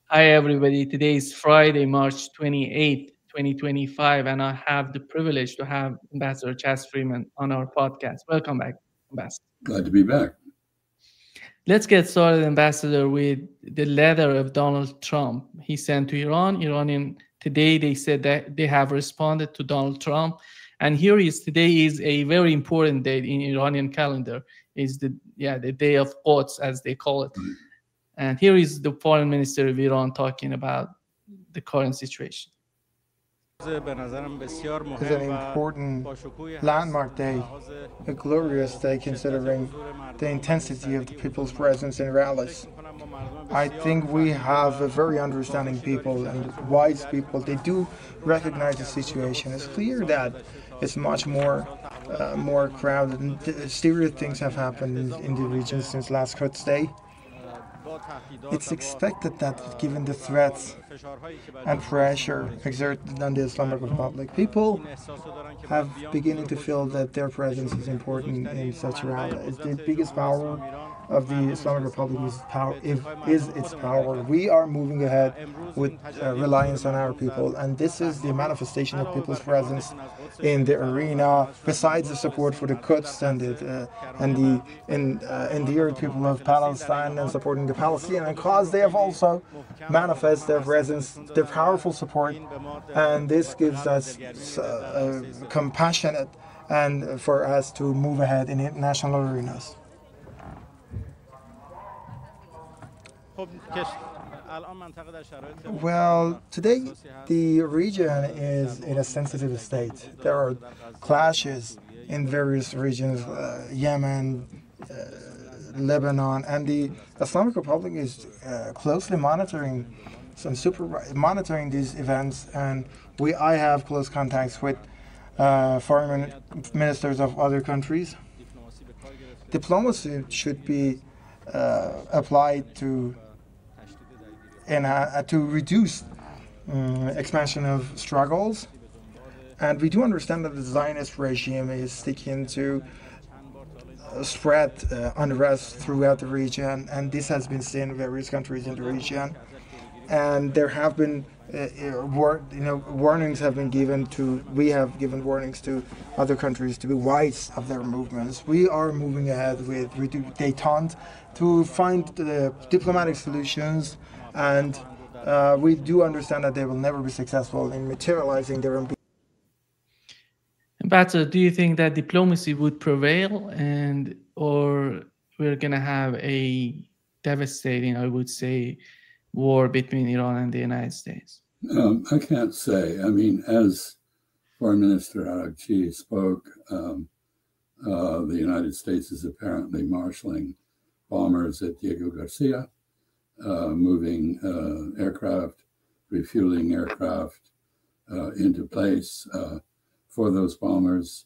Hi, everybody. Today is Friday, March 28th, 2025, and I have the privilege to have Ambassador Chas Freeman on our podcast. Welcome back, Ambassador. Glad to be back. Let's get started, Ambassador, with the letter of Donald Trump he sent to Iran. Iranian today they said that they have responded to Donald Trump, and here is today is a very important date in Iranian calendar. Is the day of Quds as they call it. Right. And here is the foreign minister of Iran talking about the current situation. Is an important landmark day, a glorious day considering the intensity of the people's presence in rallies. I think we have a very understanding people and wise people. They do recognize the situation. It's clear that it's much more crowded, and serious things have happened in the region since last Quds Day. It's expected that given the threats and pressure exerted on the Islamic Republic, people have beginning to feel that their presence is important in such a rally. It's the biggest power of the Islamic Republic is its power. We are moving ahead with reliance on our people, and this is the manifestation of people's presence in the arena. Besides the support for the Quds and the Arab people of Palestine and supporting the Palestinian cause, they have also manifest their presence, their powerful support, and this gives us compassionate and for us to move ahead in international arenas. Well, today the region is in a sensitive state. There are clashes in various regions, Yemen, Lebanon, and the Islamic Republic is closely monitoring these events, and I have close contacts with foreign ministers of other countries. Diplomacy should be applied to reduce expansion of struggles. And we do understand that the Zionist regime is seeking to spread unrest throughout the region, and this has been seen in various countries in the region. And there have been warnings have been given to. We have given warnings to other countries to be wise of their movements. We are moving ahead with détente to find diplomatic solutions, and we do understand that they will never be successful in materializing their ambitions. Ambassador, do you think that diplomacy would prevail, or we're gonna have a devastating, I would say, war between Iran and the United States? I can't say. I mean, as Foreign Minister Araghchi spoke, the United States is apparently marshaling bombers at Diego Garcia, moving aircraft, refueling aircraft into place for those bombers.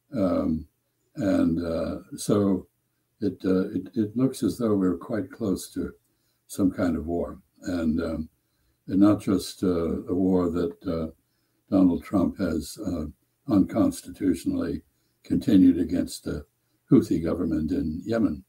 So it looks as though we're quite close to some kind of war. And not just a war that Donald Trump has unconstitutionally continued against the Houthi government in Yemen.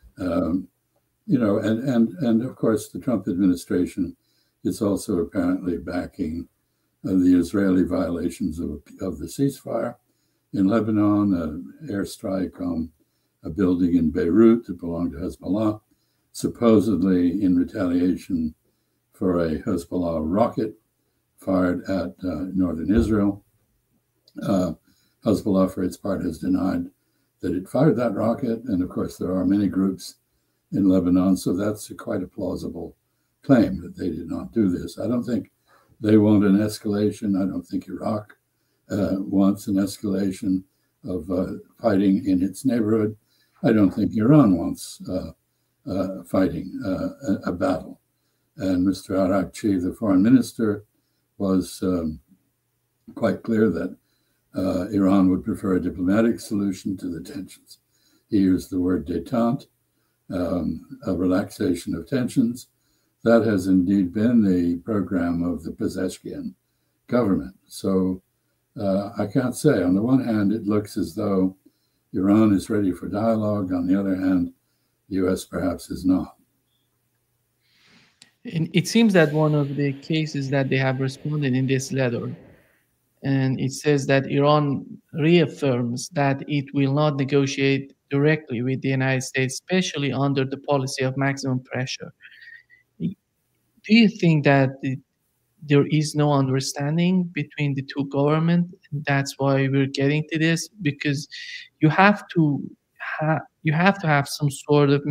And of course, the Trump administration is also apparently backing the Israeli violations of the ceasefire in Lebanon, an airstrike on a building in Beirut that belonged to Hezbollah, supposedly in retaliation for a Hezbollah rocket fired at northern Israel. Hezbollah, for its part, has denied that it fired that rocket. And of course, there are many groups in Lebanon, so that's quite a plausible claim that they did not do this. I don't think they want an escalation. I don't think Iraq wants an escalation of fighting in its neighborhood. I don't think Iran wants fighting a battle. And Mr. Araghchi, the foreign minister, was quite clear that Iran would prefer a diplomatic solution to the tensions. He used the word détente, a relaxation of tensions. That has indeed been the program of the Pezeshkian government. So I can't say. On the one hand, it looks as though Iran is ready for dialogue. On the other hand, the U.S. perhaps is not. And it seems that one of the cases that they have responded in this letter, and it says that Iran reaffirms that it will not negotiate directly with the United States, especially under the policy of maximum pressure. Do you think that there is no understanding between the two governments? That's why we're getting to this, because you have to you have to have some sort of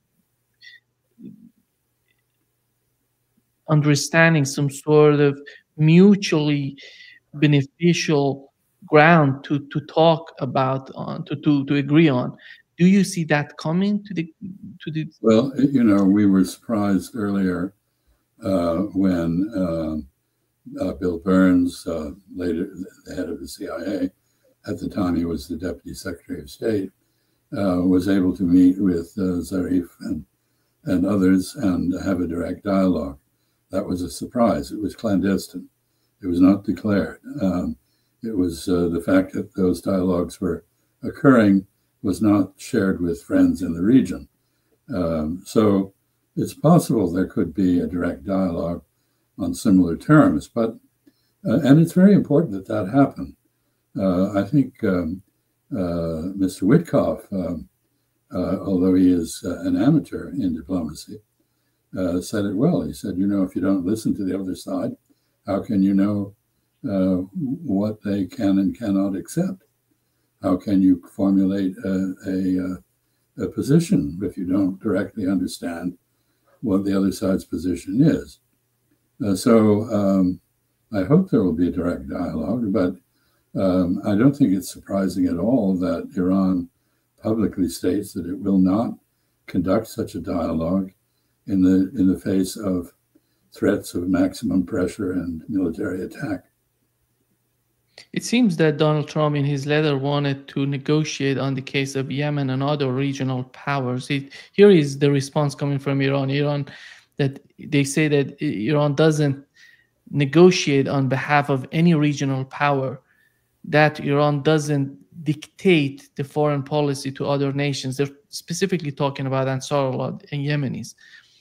understanding, some sort of mutually beneficial ground to talk about, on to agree on. Do you see that coming to the Well, you know, we were surprised earlier when Bill Burns, later the head of the CIA, at the time he was the Deputy Secretary of State, was able to meet with Zarif and others and have a direct dialogue. That was a surprise. It was clandestine. It was not declared. It was the fact that those dialogues were occurring was not shared with friends in the region. So it's possible there could be a direct dialogue on similar terms, but and it's very important that that happen. I think Mr. Witkoff, although he is an amateur in diplomacy, said it well. He said, you know, if you don't listen to the other side, how can you know what they can and cannot accept? How can you formulate a position if you don't directly understand what the other side's position is? So I hope there will be a direct dialogue, but I don't think it's surprising at all that Iran publicly states that it will not conduct such a dialogue in the face of threats of maximum pressure and military attack. It seems that Donald Trump in his letter wanted to negotiate on the case of Yemen and other regional powers. Here is the response coming from Iran, that they say that Iran doesn't negotiate on behalf of any regional power, that Iran doesn't dictate the foreign policy to other nations. They're specifically talking about Ansarullah and Yemenis.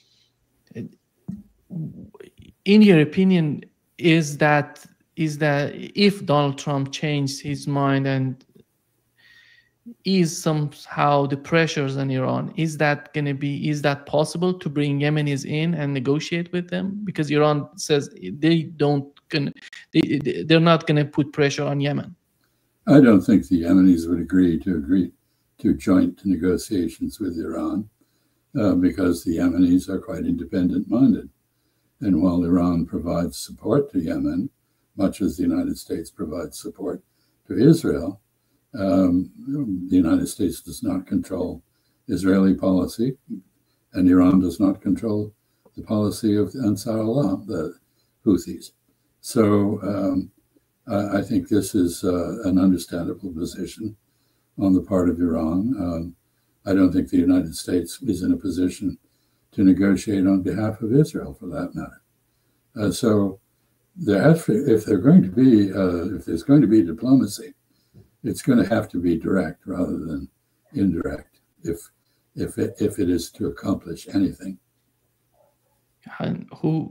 In your opinion, is that if Donald Trump changed his mind and ease somehow the pressures on Iran, is that possible to bring Yemenis in and negotiate with them? Because Iran says they're not gonna put pressure on Yemen. I don't think the Yemenis would agree to joint negotiations with Iran because the Yemenis are quite independent-minded. And while Iran provides support to Yemen, much as the United States provides support to Israel, the United States does not control Israeli policy, and Iran does not control the policy of Ansarullah, the Houthis. So I think this is an understandable position on the part of Iran. I don't think the United States is in a position to negotiate on behalf of Israel, for that matter. So if there's going to be diplomacy, it's going to have to be direct rather than indirect, if it is to accomplish anything. And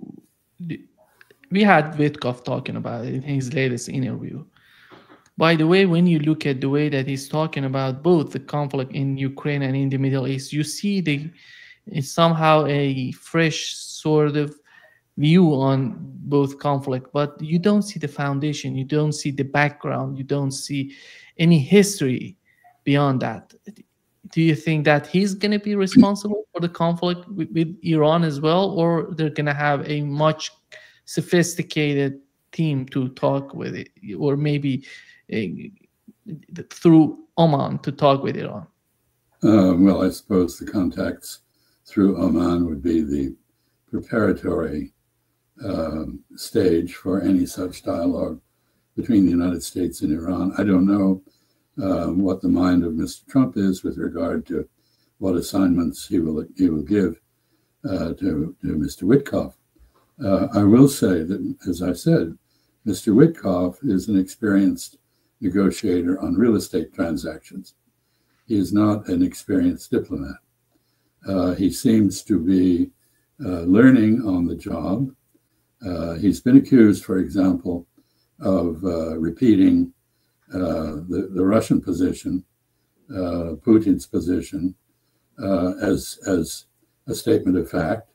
we had Witkoff talking about it in his latest interview. By the way, when you look at the way that he's talking about both the conflict in Ukraine and in the Middle East, you see it's somehow a fresh sort of view on both conflict, but you don't see the foundation, you don't see the background, you don't see any history beyond that. Do you think that he's going to be responsible for the conflict with Iran as well, or they're going to have a much sophisticated team to talk with it, or maybe through Oman to talk with Iran? Well, I suppose the contacts through Oman would be the preparatory stage for any such dialogue between the United States and Iran. I don't know what the mind of Mr. Trump is with regard to what assignments he will give to Mr. Witkoff. I will say that, as I said, Mr. Witkoff is an experienced negotiator on real estate transactions. He is not an experienced diplomat. He seems to be learning on the job. He's been accused, for example, of repeating the Russian position, Putin's position, as a statement of fact.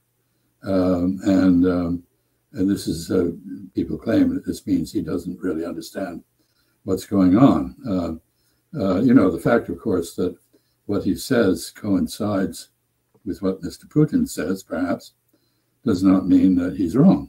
And this is, people claim that this means he doesn't really understand what's going on. The fact, of course, that what he says coincides with what Mr. Putin says, perhaps, does not mean that he's wrong.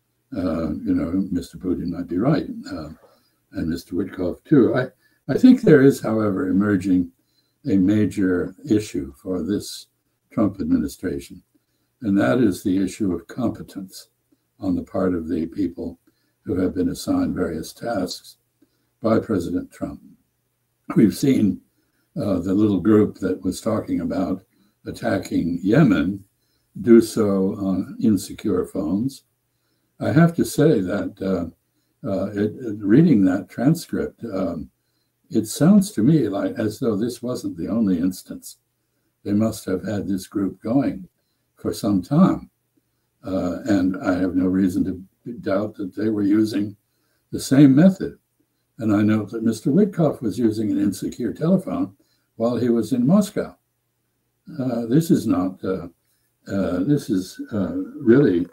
Mr. Putin might be right, and Mr. Witkoff too. I think there is, however, emerging a major issue for this Trump administration, and that is the issue of competence on the part of the people who have been assigned various tasks by President Trump. We've seen the little group that was talking about attacking Yemen do so on insecure phones. I have to say that reading that transcript, it sounds to me like as though this wasn't the only instance. They must have had this group going for some time. And I have no reason to doubt that they were using the same method. And I know that Mr. Witkoff was using an insecure telephone while he was in Moscow. This is not, this is really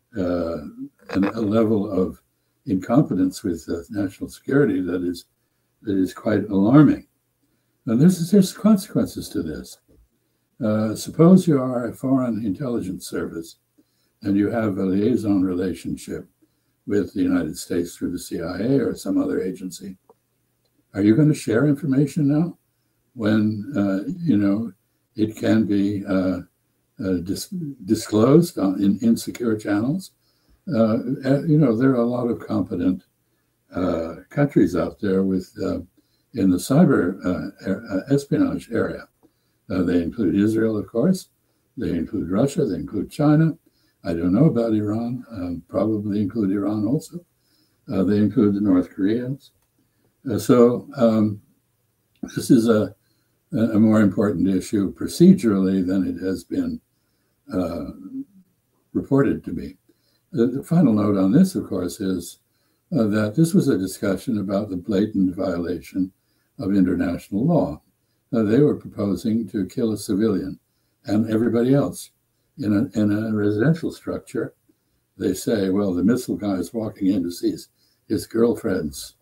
a level of incompetence with national security that is quite alarming. And there's consequences to this. Suppose you are a foreign intelligence service and you have a liaison relationship with the United States through the CIA or some other agency. Are you going to share information now when, it can be disclosed in insecure channels? There are a lot of competent countries out there with in the cyber espionage area. They include Israel, of course. They include Russia. They include China. I don't know about Iran. Probably include Iran also. They include the North Koreans. So this is a more important issue procedurally than it has been reported to be. The final note on this, of course, is that this was a discussion about the blatant violation of international law. They were proposing to kill a civilian and everybody else in a residential structure. They say, well, the missile guy is walking in to see his girlfriend's,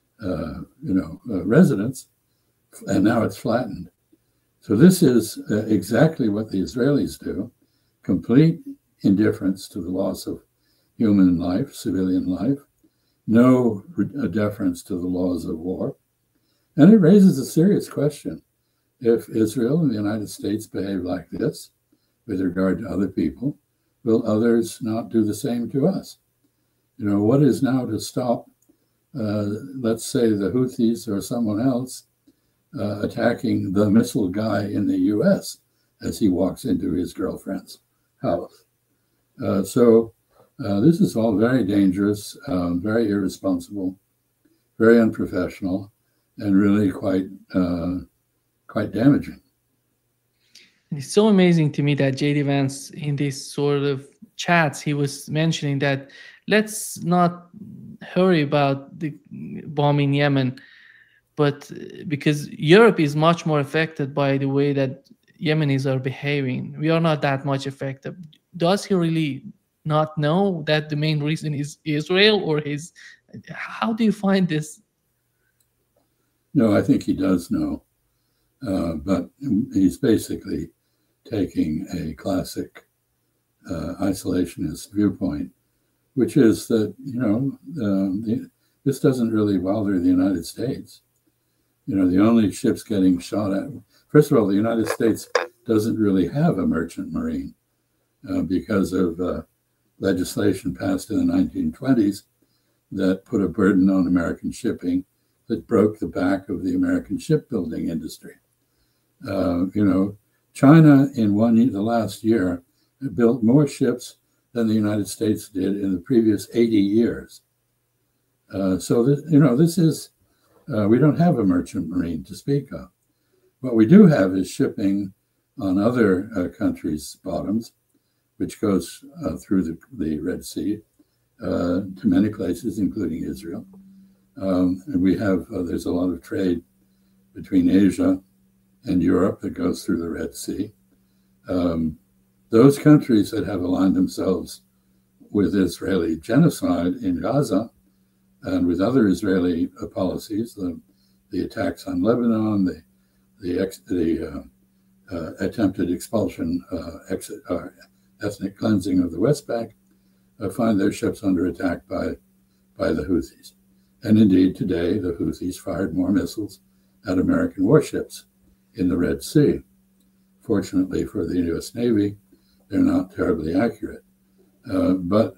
residence, and now it's flattened. So this is exactly what the Israelis do: complete indifference to the loss of human life, civilian life, no deference to the laws of war. And it raises a serious question. If Israel and the United States behave like this with regard to other people, will others not do the same to us? What is now to stop, let's say, the Houthis or someone else attacking the missile guy in the US as he walks into his girlfriend's house? So this is all very dangerous, very irresponsible, very unprofessional, and really quite damaging. It's so amazing to me that J.D. Vance, in these sort of chats, he was mentioning that let's not hurry about the bombing Yemen, but because Europe is much more affected by the way that Yemenis are behaving. We are not that much affected. Does he really not know that the main reason is Israel, or how do you find this? No, I think he does know, but he's basically taking a classic isolationist viewpoint, which is that, this doesn't really bother the United States. The only ships getting shot at, first of all, the United States doesn't really have a merchant marine because of legislation passed in the 1920s that put a burden on American shipping that broke the back of the American shipbuilding industry. China in the last year built more ships than the United States did in the previous 80 years. So this is, we don't have a merchant marine to speak of. What we do have is shipping on other countries' bottoms, which goes through the Red Sea to many places, including Israel. And we have, there's a lot of trade between Asia and Europe that goes through the Red Sea. Those countries that have aligned themselves with Israeli genocide in Gaza and with other Israeli policies, the attacks on Lebanon, the attempted expulsion, ethnic cleansing of the West Bank, find their ships under attack by the Houthis. And indeed, today, the Houthis fired more missiles at American warships in the Red Sea. Fortunately for the U.S. Navy, they're not terribly accurate. But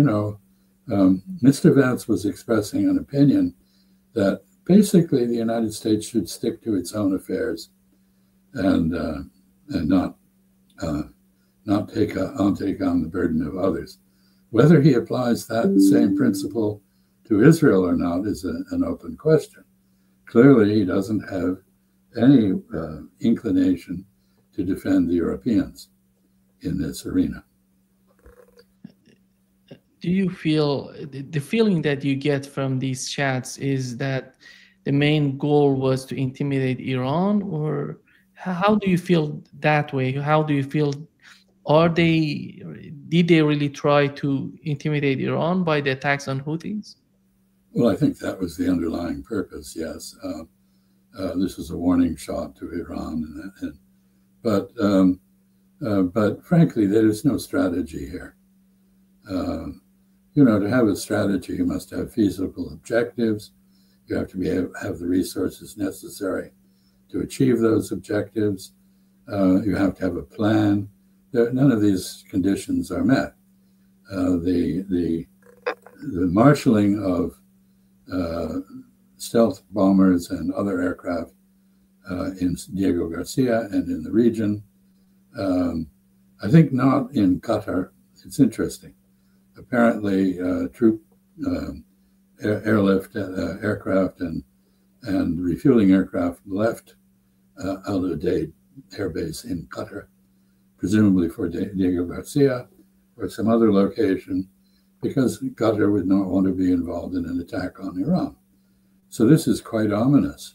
Mr. Vance was expressing an opinion that basically the United States should stick to its own affairs and not take on the burden of others. Whether he applies that same principle to Israel or not is an open question. Clearly, he doesn't have any inclination to defend the Europeans in this arena. Do you feel, the feeling that you get from these chats is that the main goal was to intimidate Iran, or how do you feel that way? How do you feel, did they really try to intimidate Iran by the attacks on Houthis? Well, I think that was the underlying purpose, yes. This was a warning shot to Iran. But frankly, there is no strategy here. To have a strategy, you must have feasible objectives. You have to have the resources necessary to achieve those objectives. You have to have a plan. None of these conditions are met. The marshaling of stealth bombers and other aircraft in Diego Garcia and in the region, I think not in Qatar. It's interesting. Apparently, troop airlift aircraft and refueling aircraft left Al Udeid Air Base in Qatar, presumably for Diego Garcia or some other location, because Qatar would not want to be involved in an attack on Iran. So this is quite ominous.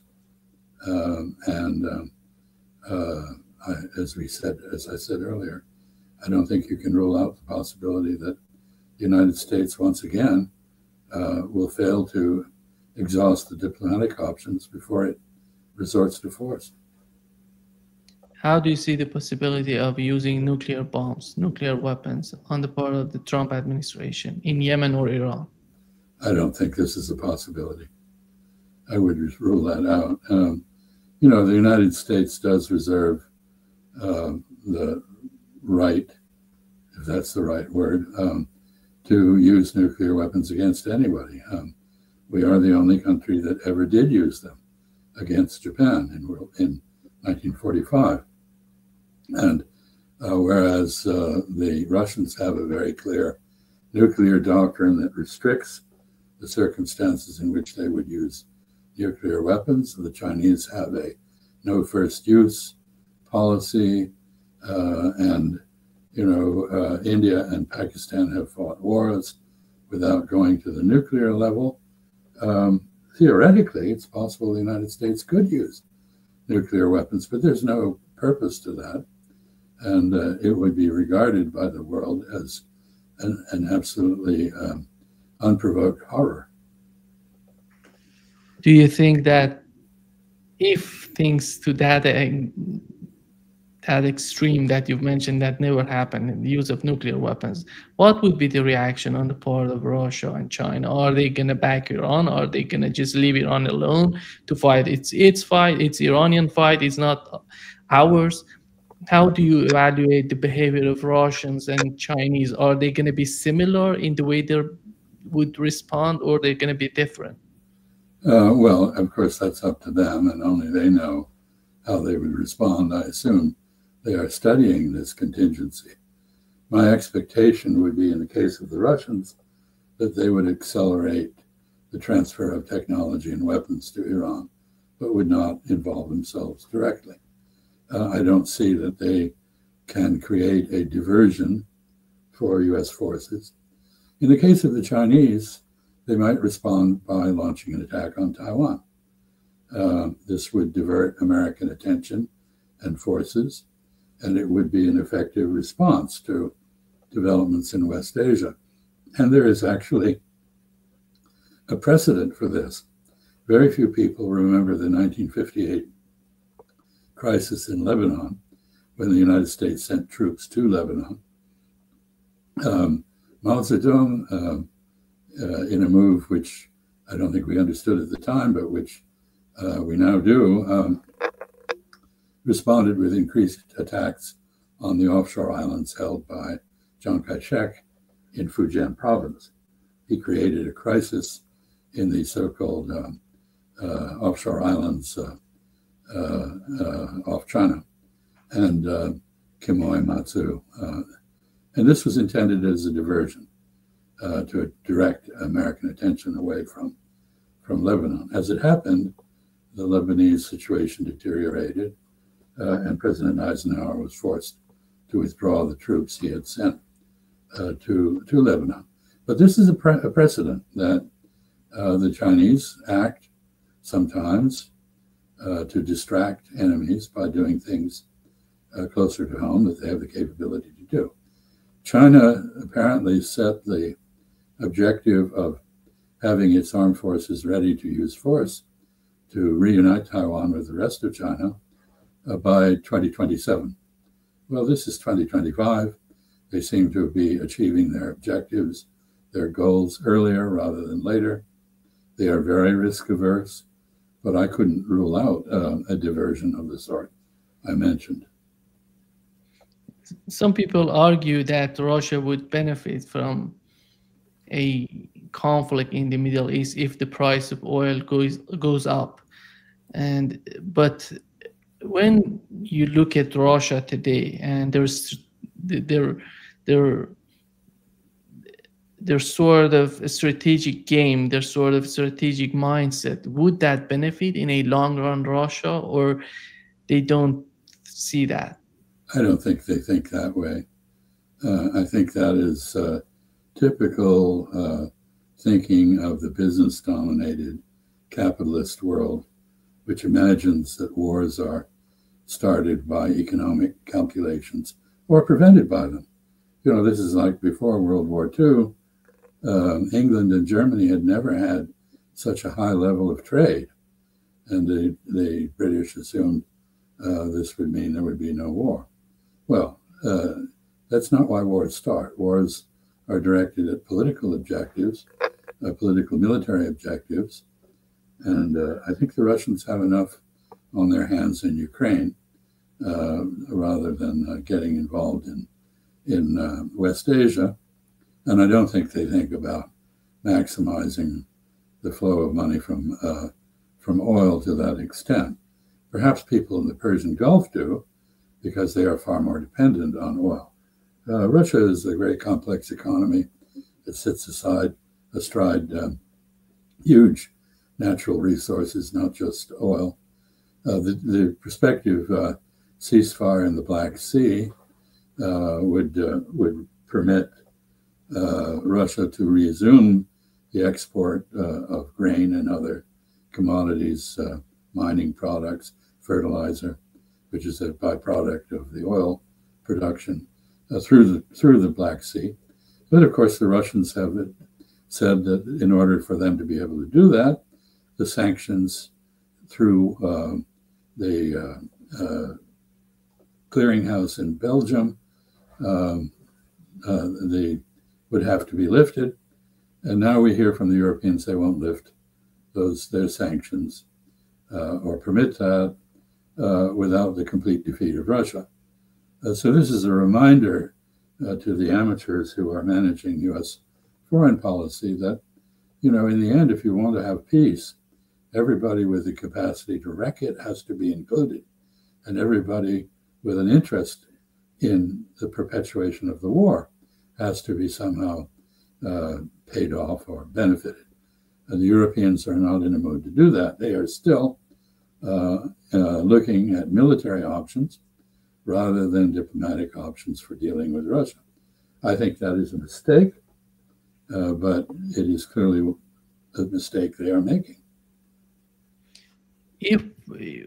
As I said earlier, I don't think you can rule out the possibility that the United States once again will fail to exhaust the diplomatic options before it resorts to force. How do you see the possibility of using nuclear bombs, nuclear weapons on the part of the Trump administration in Yemen or Iran? I don't think this is a possibility. I would rule that out. The United States does reserve the right, if that's the right word, to use nuclear weapons against anybody. We are the only country that ever did use them against Japan in 1945. And whereas the Russians have a very clear nuclear doctrine that restricts the circumstances in which they would use nuclear weapons, the Chinese have a no first use policy, and India and Pakistan have fought wars without going to the nuclear level. Theoretically, it's possible the United States could use nuclear weapons, but there's no purpose to that. And it would be regarded by the world as an absolutely unprovoked horror. Do you think that if things to that extreme that you've mentioned that never happened, in the use of nuclear weapons, what would be the reaction on the part of Russia and China? Are they going to back Iran? Are they going to just leave Iran alone to fight? It's fight, it's Iranian fight, it's not ours. How do you evaluate the behavior of Russians and Chinese? Are they going to be similar in the way they would respond, or they're going to be different? Well, of course, that's up to them, and only they know how they would respond. I assume they are studying this contingency. My expectation would be, in the case of the Russians, that they would accelerate the transfer of technology and weapons to Iran, but would not involve themselves directly. I don't see that they can create a diversion for US forces. In the case of the Chinese, they might respond by launching an attack on Taiwan. This would divert American attention and forces, and it would be an effective response to developments in West Asia. And there is actually a precedent for this. Very few people remember the 1958 crisis in Lebanon, when the United States sent troops to Lebanon. Mao Zedong, in a move which I don't think we understood at the time, but which we now do, responded with increased attacks on the offshore islands held by Chiang Kai-shek in Fujian province. He created a crisis in the so-called offshore islands off China, and Kimoy Matsu. And this was intended as a diversion to direct American attention away from Lebanon. As it happened, the Lebanese situation deteriorated, and President Eisenhower was forced to withdraw the troops he had sent to Lebanon. But this is a precedent that the Chinese act sometimes to distract enemies by doing things closer to home that they have the capability to do. China apparently set the objective of having its armed forces ready to use force to reunite Taiwan with the rest of China by 2027. Well, this is 2025. They seem to be achieving their objectives, their goals earlier rather than later. They are very risk averse, but I couldn't rule out a diversion of the sort I mentioned. Some people argue that Russia would benefit from a conflict in the Middle East if the price of oil goes up. But when you look at Russia today and their sort of strategic game, their sort of strategic mindset, would that benefit in a long run Russia, or they don't see that? I don't think they think that way. I think that is typical thinking of the business-dominated capitalist world, which imagines that wars are started by economic calculations or prevented by them. You know, this is like before World War II, England and Germany had never had such a high level of trade, and the British assumed this would mean there would be no war. Well, that's not why wars start. Wars are directed at political objectives, political military objectives, and I think the Russians have enough on their hands in Ukraine rather than getting involved in West Asia. And I don't think they think about maximizing the flow of money from oil to that extent. Perhaps people in the Persian Gulf do, because they are far more dependent on oil. Russia is a very complex economy that sits astride huge natural resources, not just oil. The prospective ceasefire in the Black Sea would permit Russia to resume the export of grain and other commodities, mining products, fertilizer, which is a byproduct of the oil production, through the Black Sea. But of course, the Russians have said that in order for them to be able to do that, the sanctions through the clearinghouse in Belgium, they would have to be lifted. And now we hear from the Europeans they won't lift their sanctions or permit that without the complete defeat of Russia. So this is a reminder to the amateurs who are managing U.S. foreign policy that, you know, in the end, if you want to have peace, everybody with the capacity to wreck it has to be included, and everybody with an interest in the perpetuation of the war has to be somehow paid off or benefited. And the Europeans are not in a mood to do that. They are still looking at military options rather than diplomatic options for dealing with Russia. I think that is a mistake, but it is clearly a mistake they are making. If the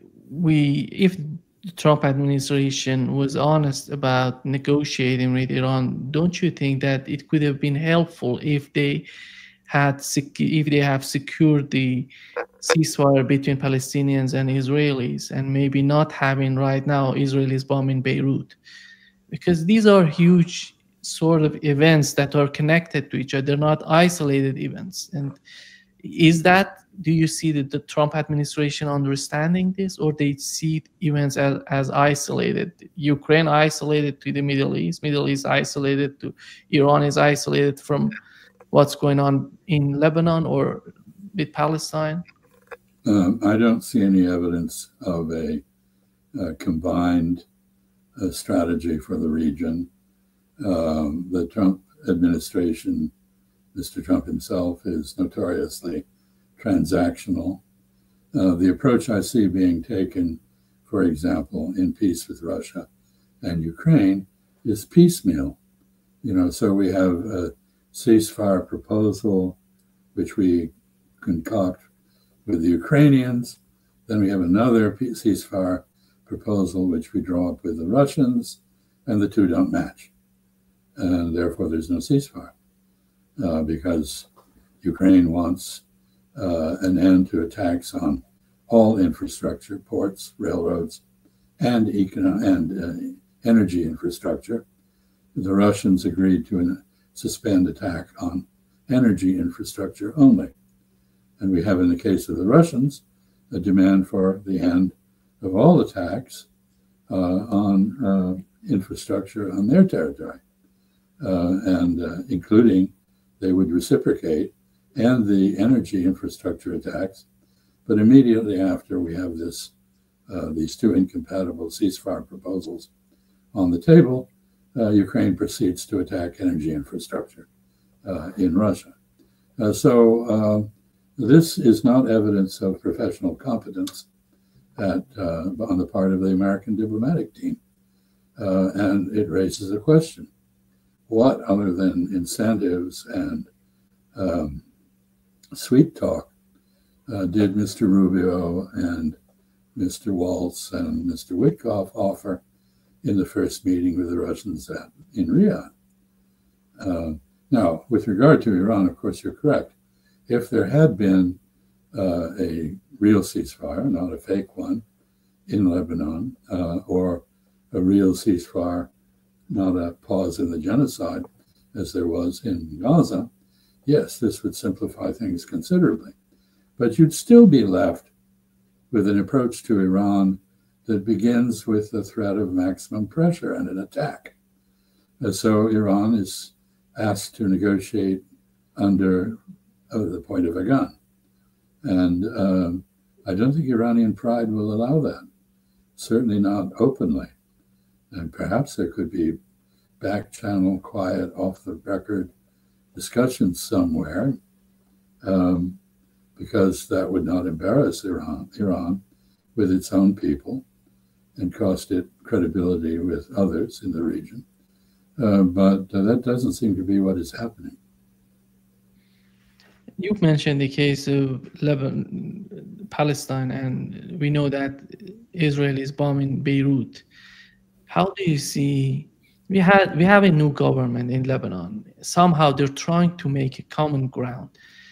Trump administration was honest about negotiating with Iran, don't you think that it could have been helpful if they have secured the ceasefire between Palestinians and Israelis, and maybe not having right now Israelis bombing Beirut? Because these are huge sort of events that are connected to each other. They're not isolated events. And do you see the Trump administration understanding this, or they see events as isolated? Ukraine isolated to the Middle East isolated to Iran, is isolated from what's going on in Lebanon or with Palestine? I don't see any evidence of a combined strategy for the region. The Trump administration, Mr. Trump himself, is notoriously transactional. The approach I see being taken, for example, in peace with Russia and Ukraine, is piecemeal. So we have a ceasefire proposal, which we concoct with the Ukrainians. Then we have another ceasefire proposal, which we draw up with the Russians, and the two don't match. And therefore, there's no ceasefire because Ukraine wants an end to attacks on all infrastructure, ports, railroads, and energy infrastructure. The Russians agreed to suspend attack on energy infrastructure only. And we have, in the case of the Russians, a demand for the end of all attacks on infrastructure on their territory, and including they would reciprocate and the energy infrastructure attacks. But immediately after we have these two incompatible ceasefire proposals on the table, Ukraine proceeds to attack energy infrastructure in Russia. So this is not evidence of professional competence on the part of the American diplomatic team. And it raises a question. What, other than incentives and sweet talk, did Mr. Rubio and Mr. Waltz and Mr. Witkoff offer in the first meeting with the Russians in Riyadh? Now, with regard to Iran, of course, you're correct. If there had been a real ceasefire, not a fake one, in Lebanon, or a real ceasefire, not a pause in the genocide, as there was in Gaza, yes, this would simplify things considerably. But you'd still be left with an approach to Iran that begins with the threat of maximum pressure and an attack. And so Iran is asked to negotiate under the point of a gun. And I don't think Iranian pride will allow that, certainly not openly. And perhaps there could be back channel, quiet, off the record discussions somewhere, because that would not embarrass Iran with its own people and cost it credibility with others in the region. But that doesn't seem to be what is happening. You've mentioned the case of Lebanon, Palestine, and we know that Israel is bombing Beirut. How do you see, we have a new government in Lebanon. Somehow they're trying to make a common ground.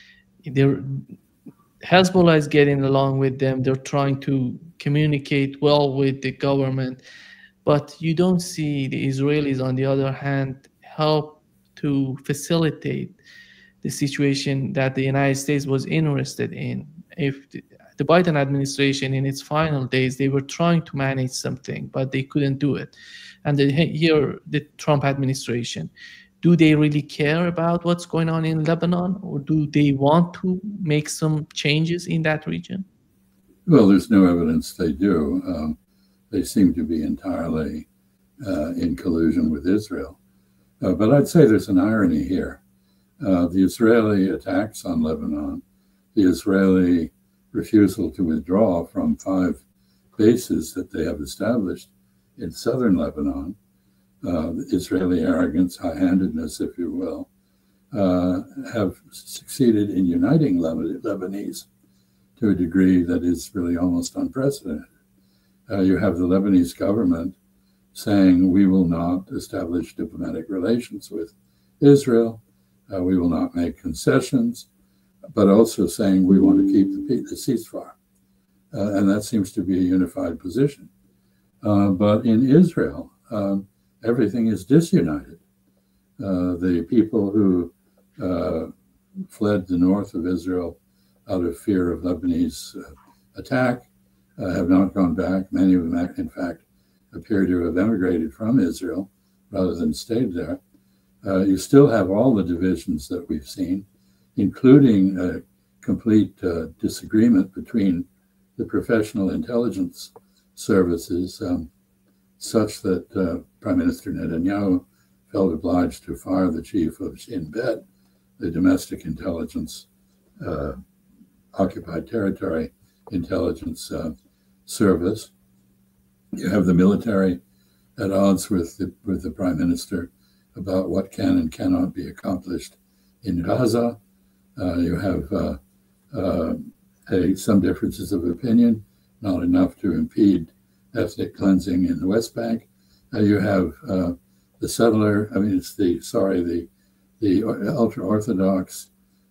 Hezbollah is getting along with them. They're trying to communicate well with the government. But you don't see the Israelis, on the other hand, help to facilitate the situation that the United States was interested in. If the Biden administration, in its final days, they were trying to manage something, but they couldn't do it. And here, the Trump administration, do they really care about what's going on in Lebanon, or do they want to make some changes in that region? Well, there's no evidence they do. They seem to be entirely in collusion with Israel. But I'd say there's an irony here. The Israeli attacks on Lebanon, the Israeli refusal to withdraw from 5 bases that they have established in southern Lebanon, Israeli arrogance, high-handedness, if you will, have succeeded in uniting Lebanese to a degree that is really almost unprecedented. You have the Lebanese government saying, we will not establish diplomatic relations with Israel, we will not make concessions, but also saying we want to keep the ceasefire. And that seems to be a unified position. But in Israel, everything is disunited. The people who fled the north of Israel out of fear of Lebanese attack have not gone back. Many of them, in fact, appear to have emigrated from Israel rather than stayed there. You still have all the divisions that we've seen, including a complete disagreement between the professional intelligence services, such that Prime Minister Netanyahu felt obliged to fire the chief of Shin Bet, the domestic intelligence, occupied territory intelligence service. You have the military at odds with the Prime Minister about what can and cannot be accomplished in Gaza. You have some differences of opinion, not enough to impede ethnic cleansing in the West Bank. You have the settler, the ultra-Orthodox,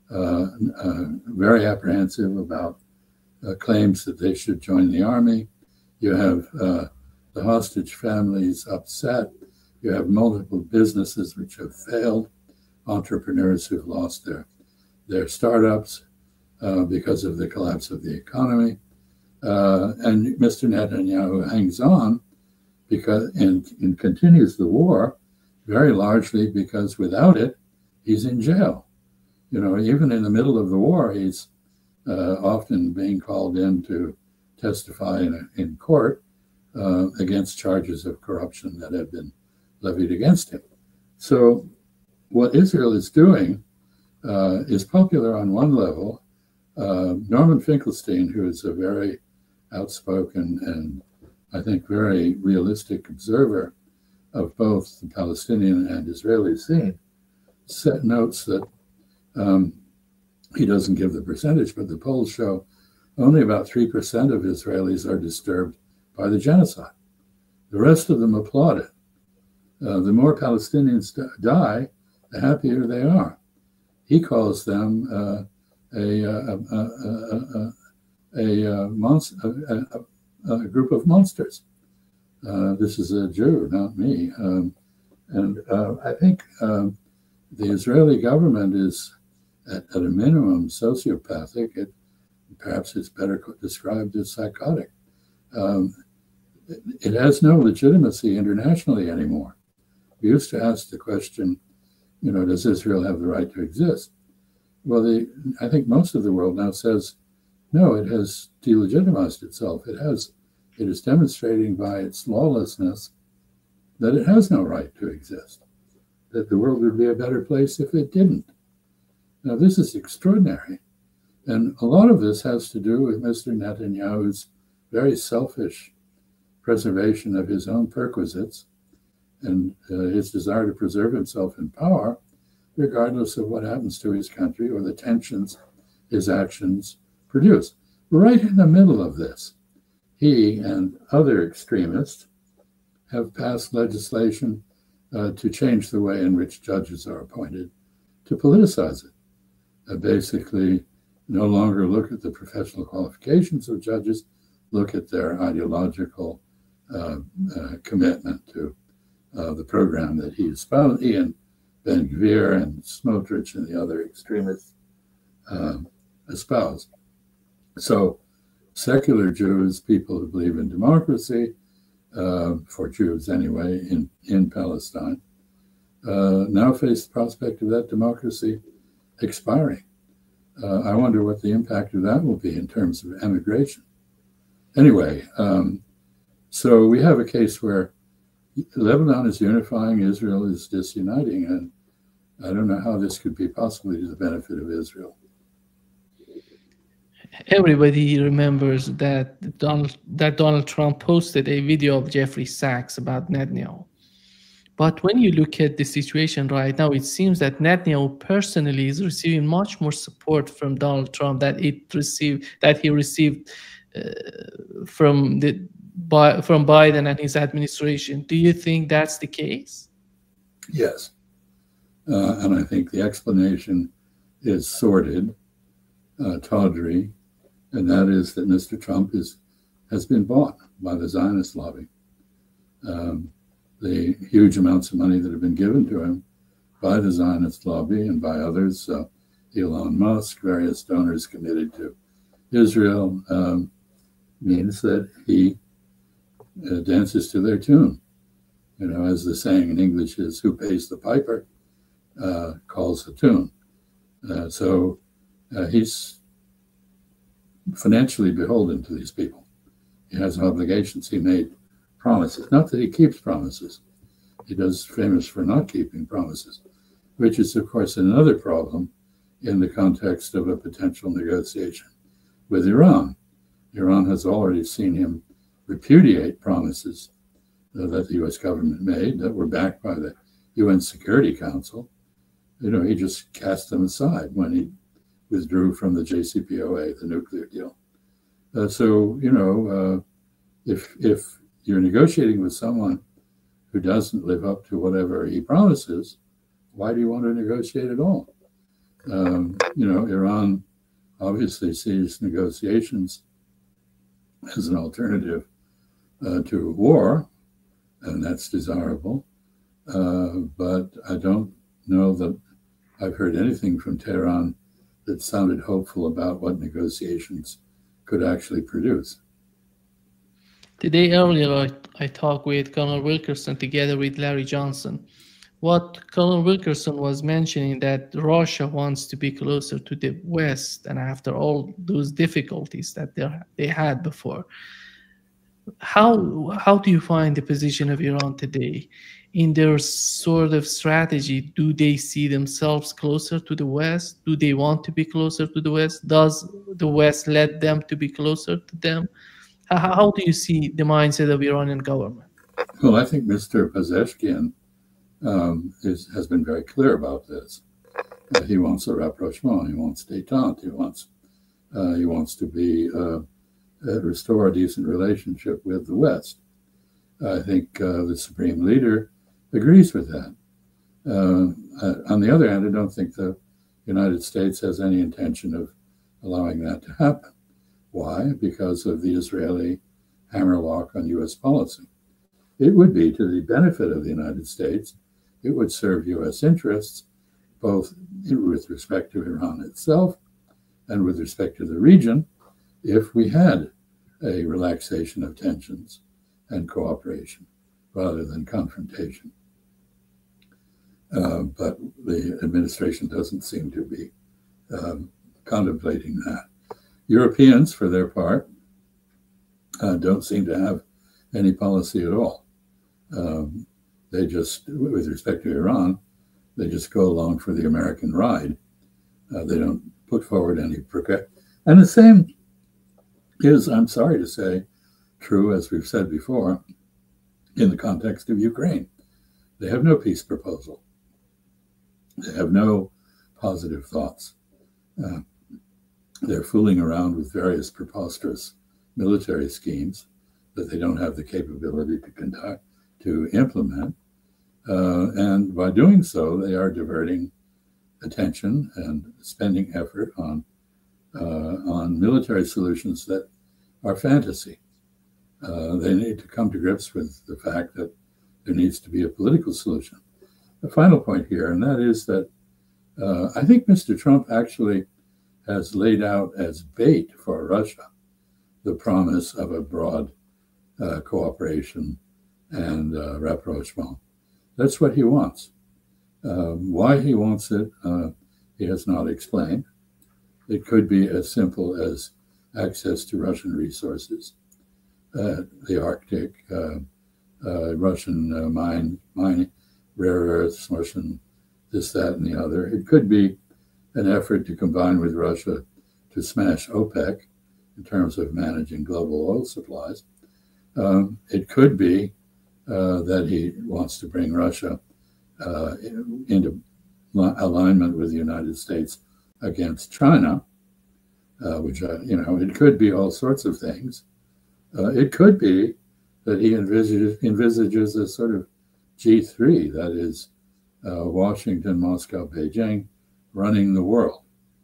very apprehensive about claims that they should join the army. You have the hostage families upset. You have multiple businesses which have failed, entrepreneurs who've lost their startups because of the collapse of the economy. And Mr. Netanyahu hangs on and continues the war very largely because without it, he's in jail. You know, even in the middle of the war, he's often being called in to testify in court against charges of corruption that have been levied against him. So what Israel is doing is popular on one level. Norman Finkelstein, who is a very outspoken and I think very realistic observer of both the Palestinian and Israeli scene, notes that he doesn't give the percentage, but the polls show only about 3% of Israelis are disturbed by the genocide. The rest of them applaud it. The more Palestinians die, the happier they are. He calls them a group of monsters. This is a Jew, not me. I think the Israeli government is, at a minimum, sociopathic. Perhaps it's better described as psychotic. It has no legitimacy internationally anymore. We used to ask the question, does Israel have the right to exist? Well, I think most of the world now says, no, it has delegitimized itself. It is demonstrating by its lawlessness that it has no right to exist, that the world would be a better place if it didn't. Now, this is extraordinary. And a lot of this has to do with Mr. Netanyahu's very selfish preservation of his own perquisites and his desire to preserve himself in power, regardless of what happens to his country or the tensions his actions produce. Right in the middle of this, he and other extremists have passed legislation to change the way in which judges are appointed, to politicize it. Basically, no longer look at the professional qualifications of judges, look at their ideological commitment to the program that he espoused, he and Ben Gvir and Smotrich and the other extremists espoused. So secular Jews, people who believe in democracy, for Jews anyway, in Palestine, now face the prospect of that democracy expiring. I wonder what the impact of that will be in terms of emigration. Anyway, so we have a case where Lebanon is unifying, Israel is disuniting, and I don't know how this could be possibly to the benefit of Israel. Everybody remembers that Donald Trump posted a video of Jeffrey Sachs about Netanyahu. But when you look at the situation right now, it seems that Netanyahu personally is receiving much more support from Donald Trump that he received from Biden and his administration. Do you think that's the case? Yes, and I think the explanation is sordid, tawdry, and that is that Mr. Trump has been bought by the Zionist lobby. The huge amounts of money that have been given to him by the Zionist lobby and by others, Elon Musk, various donors committed to Israel, means that he dances to their tune. You know, as the saying in English is, who pays the piper calls the tune. So he's financially beholden to these people. He has obligations. He made promises. Not that he keeps promises. He does famous for not keeping promises, which is, of course, another problem in the context of a potential negotiation with Iran. Iran has already seen him repudiate promises that the U.S. government made that were backed by the UN Security Council. You know, he just cast them aside when he withdrew from the JCPOA, the nuclear deal. So, you know, if you're negotiating with someone who doesn't live up to whatever he promises, why do you want to negotiate at all? You know, Iran obviously sees negotiations as an alternative to war, and that's desirable. But I don't know that I've heard anything from Tehran that sounded hopeful about what negotiations could actually produce. Today earlier, I talked with Colonel Wilkerson together with Larry Johnson. What Colonel Wilkerson was mentioning that Russia wants to be closer to the West, and after all those difficulties that they had before. How do you find the position of Iran today? In their sort of strategy, do they see themselves closer to the West? Do they want to be closer to the West? Does the West let them to be closer to them? How do you see the mindset of Iranian government? Well, I think Mr. Pezeshkian has been very clear about this. He wants a rapprochement. He wants détente. He wants to be restore a decent relationship with the West. I think the supreme leader agrees with that. On the other hand, I don't think the United States has any intention of allowing that to happen. Why? Because of the Israeli hammerlock on U.S. policy. It would be to the benefit of the United States. It would serve U.S. interests, both with respect to Iran itself and with respect to the region, if we had a relaxation of tensions and cooperation rather than confrontation. But the administration doesn't seem to be contemplating that. Europeans, for their part, don't seem to have any policy at all. They just, with respect to Iran, they just go along for the American ride. They don't put forward any progress. And the same is, I'm sorry to say, true, as we've said before, in the context of Ukraine. They have no peace proposal. They have no positive thoughts. They're fooling around with various preposterous military schemes that they don't have the capability to implement. And by doing so, they are diverting attention and spending effort on military solutions that are fantasy. They need to come to grips with the fact that there needs to be a political solution. The final point here, and that is that I think Mr. Trump actually has laid out as bait for Russia the promise of a broad cooperation and rapprochement. That's what he wants. Why he wants it, he has not explained. It could be as simple as access to Russian resources, the Arctic, Russian mining, rare earths, Russian this, that, and the other. It could be an effort to combine with Russia to smash OPEC in terms of managing global oil supplies. It could be that he wants to bring Russia into alignment with the United States against China, which, it could be all sorts of things. It could be that he envisages a sort of G3, that is, Washington, Moscow, Beijing, running the world.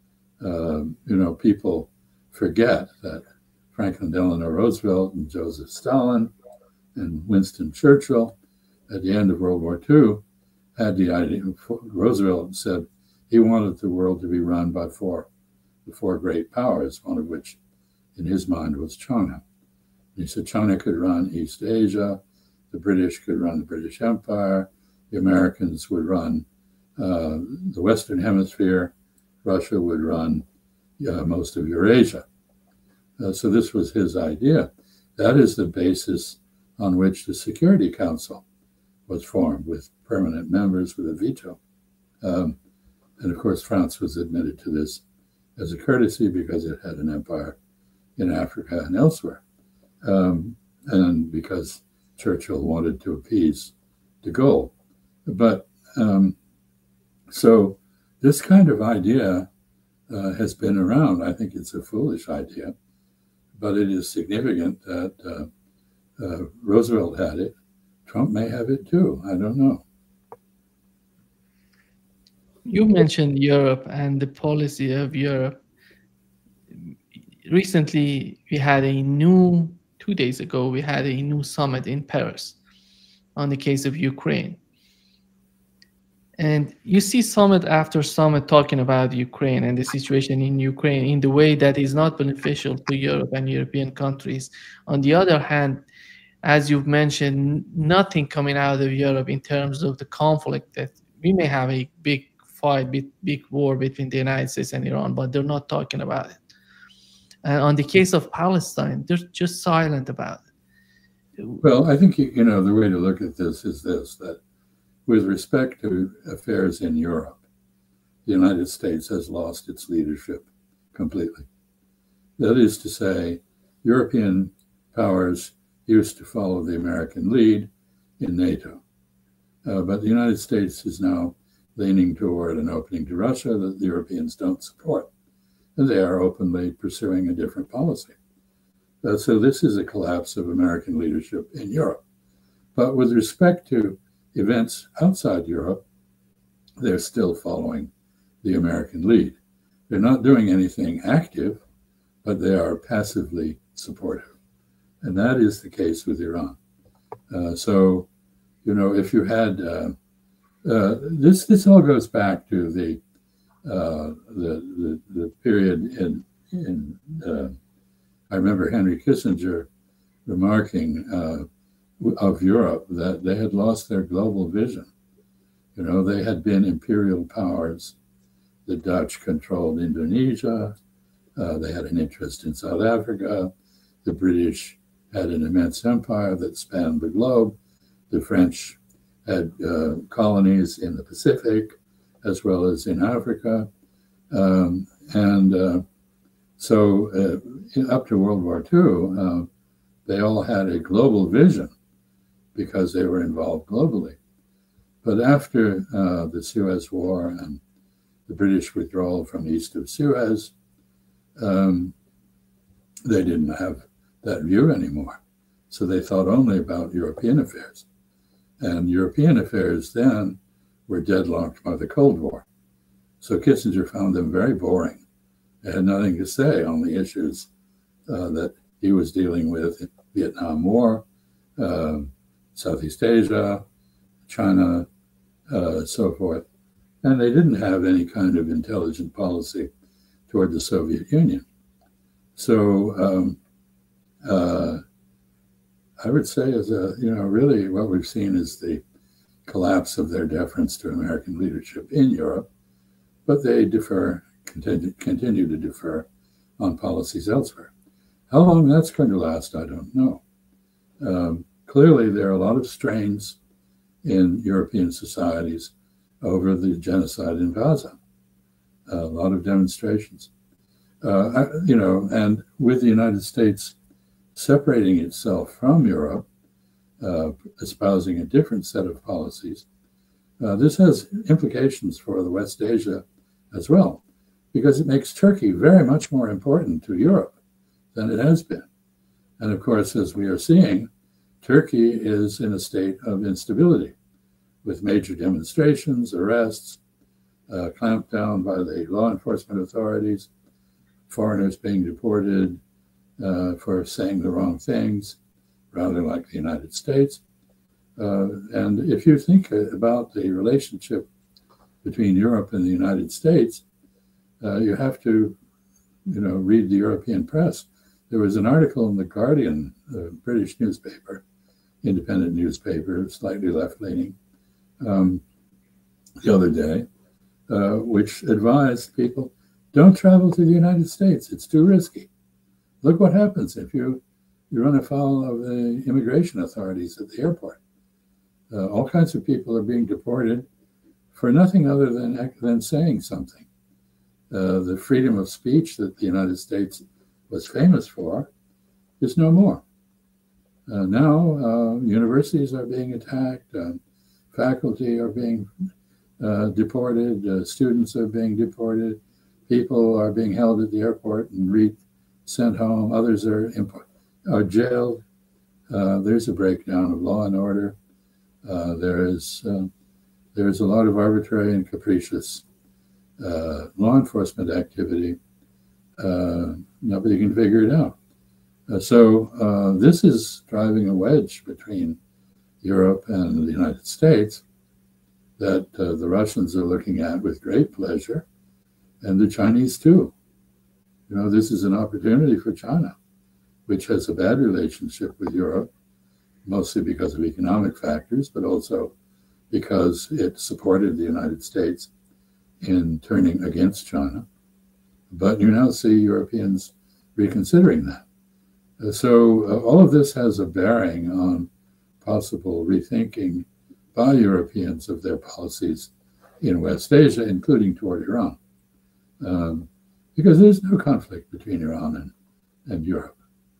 People forget that Franklin Delano Roosevelt and Joseph Stalin and Winston Churchill at the end of World War II had the idea. Roosevelt said he wanted the world to be run by the four great powers, one of which in his mind was China. He said China could run East Asia, the British could run the British Empire, the Americans would run the Western Hemisphere, Russia would run most of Eurasia. So this was his idea. That is the basis on which the Security Council was formed, with permanent members with a veto. And of course, France was admitted to this as a courtesy because it had an empire in Africa and elsewhere. And because Churchill wanted to appease de Gaulle. But so this kind of idea has been around. I think it's a foolish idea, but it is significant that Roosevelt had it. Trump may have it too. I don't know. You mentioned Europe and the policy of Europe. Recently, we had 2 days ago, we had a new summit in Paris on the case of Ukraine. And you see summit after summit talking about Ukraine and the situation in Ukraine in the way that is not beneficial to Europe and European countries. On the other hand, as you've mentioned, nothing coming out of Europe in terms of the conflict, that we may have a big fight, big war between the United States and Iran, but they're not talking about it. And on the case of Palestine, they're just silent about it. Well, I think, the way to look at this is this, that with respect to affairs in Europe, the United States has lost its leadership completely. That is to say, European powers used to follow the American lead in NATO. But the United States is now leaning toward an opening to Russia that the Europeans don't support. And they are openly pursuing a different policy. So this is a collapse of American leadership in Europe. But with respect to events outside Europe, they're still following the American lead. They're not doing anything active, but they are passively supportive. And that is the case with Iran. So, if you had, this all goes back to the period in I remember Henry Kissinger remarking of Europe that they had lost their global vision. They had been imperial powers. The Dutch controlled Indonesia. They had an interest in South Africa. The British had an immense empire that spanned the globe. The French had colonies in the Pacific as well as in Africa. So up to World War II, they all had a global vision because they were involved globally. But after the Suez War and the British withdrawal from east of Suez, they didn't have that view anymore. So they thought only about European affairs. And European affairs then were deadlocked by the Cold War. So Kissinger found them very boring. They had nothing to say on the issues that he was dealing with: Vietnam War, Southeast Asia, China, so forth. And they didn't have any kind of intelligent policy toward the Soviet Union. So I would say, really what we've seen is the collapse of their deference to American leadership in Europe, but they continue to defer on policies elsewhere. How long that's going to last, I don't know. Clearly, there are a lot of strains in European societies over the genocide in Gaza, a lot of demonstrations. And with the United States separating itself from Europe espousing a different set of policies. This has implications for the West Asia as well, because it makes Turkey very much more important to Europe than it has been. And of course, as we are seeing, Turkey is in a state of instability with major demonstrations, arrests, clampdown by the law enforcement authorities, foreigners being deported for saying the wrong things, rather like the United States. And if you think about the relationship between Europe and the United States, you have to, read the European press. There was an article in The Guardian, a British newspaper, independent newspaper, slightly left-leaning, the other day, which advised people, don't travel to the United States. It's too risky. Look what happens if you run afoul of the immigration authorities at the airport. All kinds of people are being deported for nothing other than saying something. The freedom of speech that the United States was famous for is no more. Now universities are being attacked, faculty are being deported, students are being deported, people are being held at the airport and sent home, others are jailed. There's a breakdown of law and order. There is a lot of arbitrary and capricious law enforcement activity. Nobody can figure it out. So this is driving a wedge between Europe and the United States that the Russians are looking at with great pleasure, and the Chinese too. This is an opportunity for China, which has a bad relationship with Europe, mostly because of economic factors, but also because it supported the United States in turning against China. But you now see Europeans reconsidering that. So all of this has a bearing on possible rethinking by Europeans of their policies in West Asia, including toward Iran, because there's no conflict between Iran and Europe.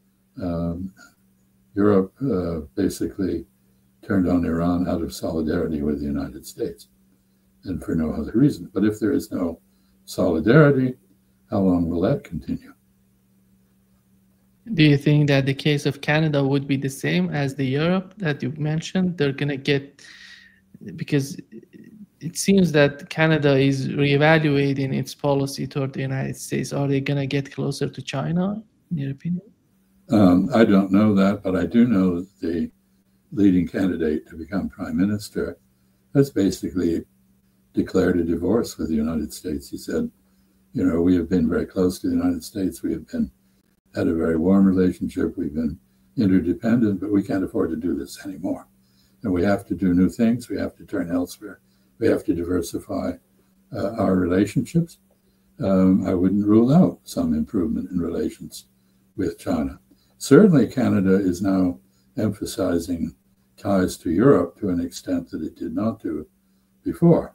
Europe basically turned on Iran out of solidarity with the United States and for no other reason. But if there is no solidarity, how long will that continue? Do you think that the case of Canada would be the same as the Europe that you mentioned? They're going to get, because it seems that Canada is reevaluating its policy toward the United States. Are they going to get closer to China, in your opinion? I don't know that, but I do know that the leading candidate to become prime minister has basically declared a divorce with the United States. He said, we have been very close to the United States. We have had a very warm relationship. We've been interdependent, but we can't afford to do this anymore. And we have to do new things. We have to turn elsewhere. We have to diversify our relationships. I wouldn't rule out some improvement in relations with China. Certainly, Canada is now emphasizing ties to Europe to an extent that it did not do before.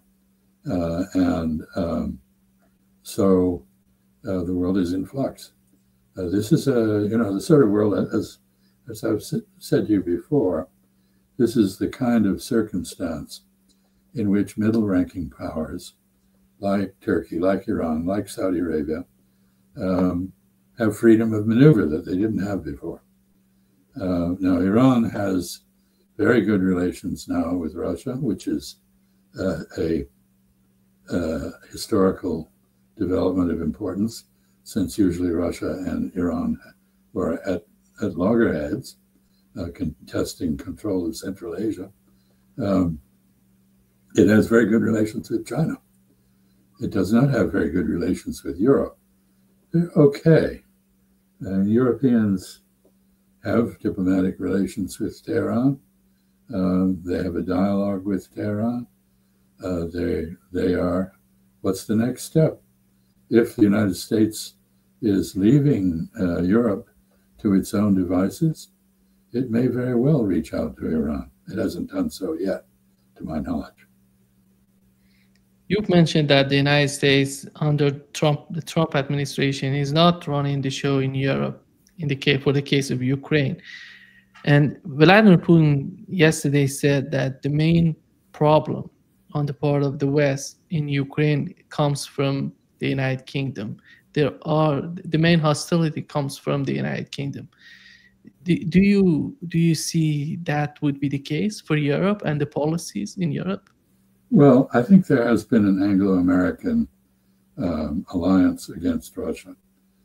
So the world is in flux. This is the sort of world, as I've said to you before, this is the kind of circumstance in which middle-ranking powers like Turkey, like Iran, like Saudi Arabia, have freedom of maneuver that they didn't have before. Now, Iran has very good relations now with Russia, which is a historical development of importance, since usually Russia and Iran were at loggerheads, contesting control of Central Asia. It has very good relations with China. It does not have very good relations with Europe. They're okay. Europeans have diplomatic relations with Tehran. They have a dialogue with Tehran. They are, what's the next step? If the United States is leaving Europe to its own devices, it may very well reach out to Iran. It hasn't done so yet, to my knowledge. You've mentioned that the United States under the Trump administration is not running the show in Europe for the case of Ukraine. And Vladimir Putin yesterday said that the main problem on the part of the West in Ukraine comes from the United Kingdom. The main hostility comes from the United Kingdom. Do you see that would be the case for Europe and the policies in Europe? Well, I think there has been an Anglo-American alliance against Russia.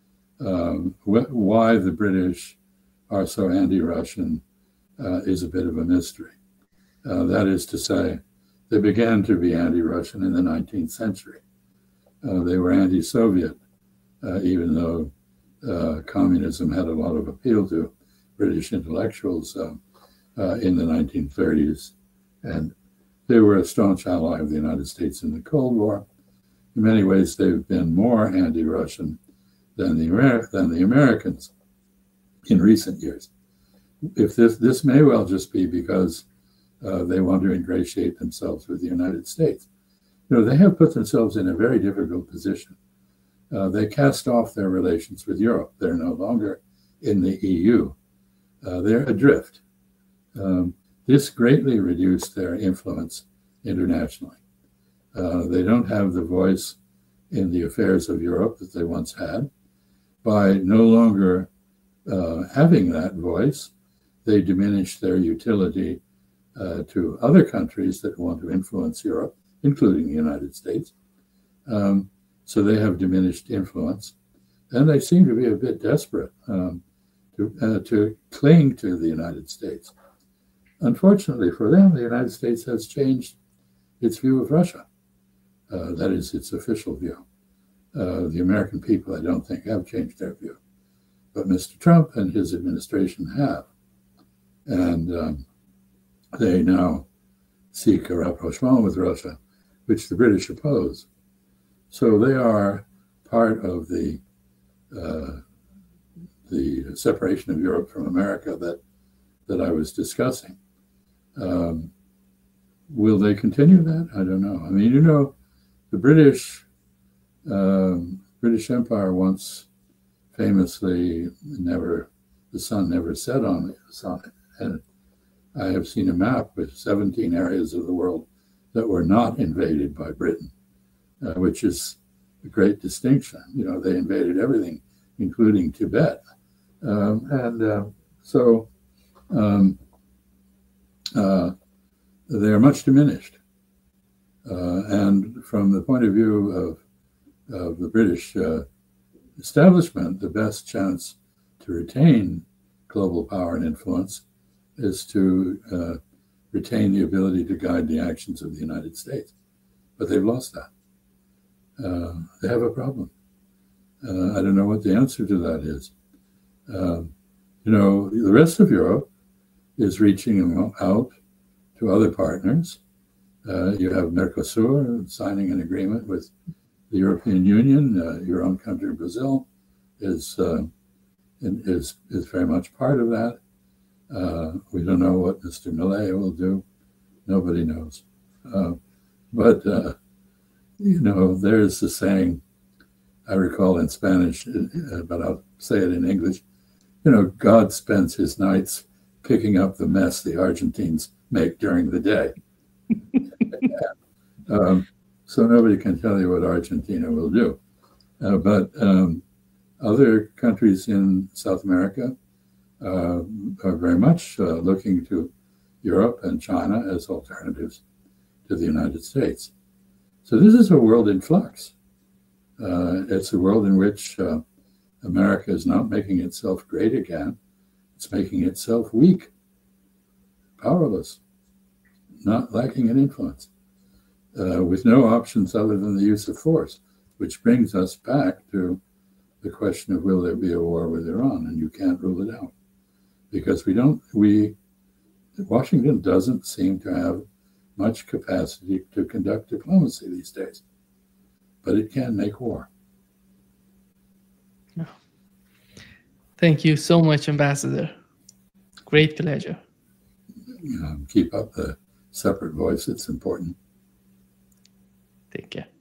Why the British are so anti-Russian is a bit of a mystery. That is to say, they began to be anti-Russian in the 19th century. They were anti-Soviet, even though communism had a lot of appeal to British intellectuals in the 1930s. And they were a staunch ally of the United States in the Cold War. In many ways, they've been more anti-Russian than the Americans in recent years. If this may well just be because they want to ingratiate themselves with the United States. You know, they have put themselves in a very difficult position. They cast off their relations with Europe. They're no longer in the EU. They're adrift. This greatly reduced their influence internationally. They don't have the voice in the affairs of Europe that they once had. By no longer having that voice, they diminish their utility to other countries that want to influence Europe, including the United States. So they have diminished influence. And they seem to be a bit desperate to cling to the United States. Unfortunately for them, the United States has changed its view of Russia. That is its official view. The American people, I don't think, have changed their view. But Mr. Trump and his administration have. And they now seek a rapprochement with Russia, which the British oppose. So they are part of the separation of Europe from America that I was discussing. Will they continue that? I don't know. I mean, you know, the British Empire once famously the sun never set on the sun. And I have seen a map with 17 areas of the world that were not invaded by Britain, which is a great distinction. You know, they invaded everything, including Tibet. So they are much diminished. And from the point of view of the British establishment, the best chance to retain global power and influence is to retain the ability to guide the actions of the United States. But they've lost that. They have a problem. I don't know what the answer to that is. You know, the rest of Europe is reaching out to other partners. You have Mercosur signing an agreement with the European Union. Your own country, Brazil, is very much part of that. We don't know what Mr. Milei will do. Nobody knows. But you know, there's the saying I recall in Spanish, but I'll say it in English. You know, God spends his nights picking up the mess the Argentines make during the day. So nobody can tell you what Argentina will do. But other countries in South America are very much looking to Europe and China as alternatives to the United States. So this is a world in flux. It's a world in which America is not making itself great again. It's making itself weak, powerless, not lacking in influence, with no options other than the use of force, which brings us back to the question of will there be a war with Iran? And you can't rule it out because Washington doesn't seem to have much capacity to conduct diplomacy these days, but it can make war. Thank you so much, Ambassador. Great pleasure. Keep up the separate voice. It's important. Take care.